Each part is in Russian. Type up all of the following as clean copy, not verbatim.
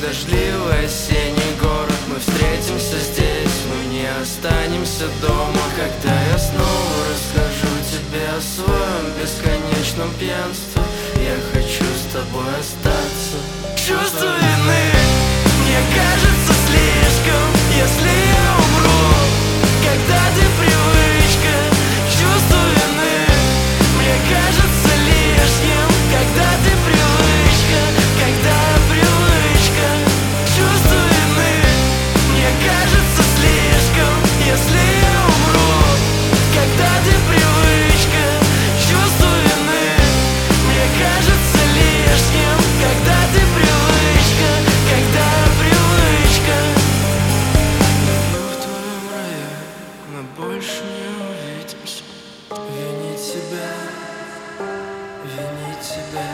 дождливый осенний город. Мы встретимся здесь, мы не останемся дома. Когда я снова расскажу тебе о своем бесконечном пьянстве, я хочу с тобой остаться. Чувство вины мне кажется слишком, если я умру, когда ты привычка. Чувство вины мне кажется лишним, когда ты привычка, когда я привычка. Чувство вины мне кажется слишком, если я умру, когда ты привычка. Чувство вины мне кажется лишним, когда ты привычка, когда я привычка. Мы в твоем раю, мы больше не увидимся. Винить себя, винить себя.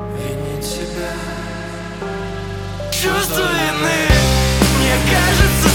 Винить себя. Чувство вины мне кажется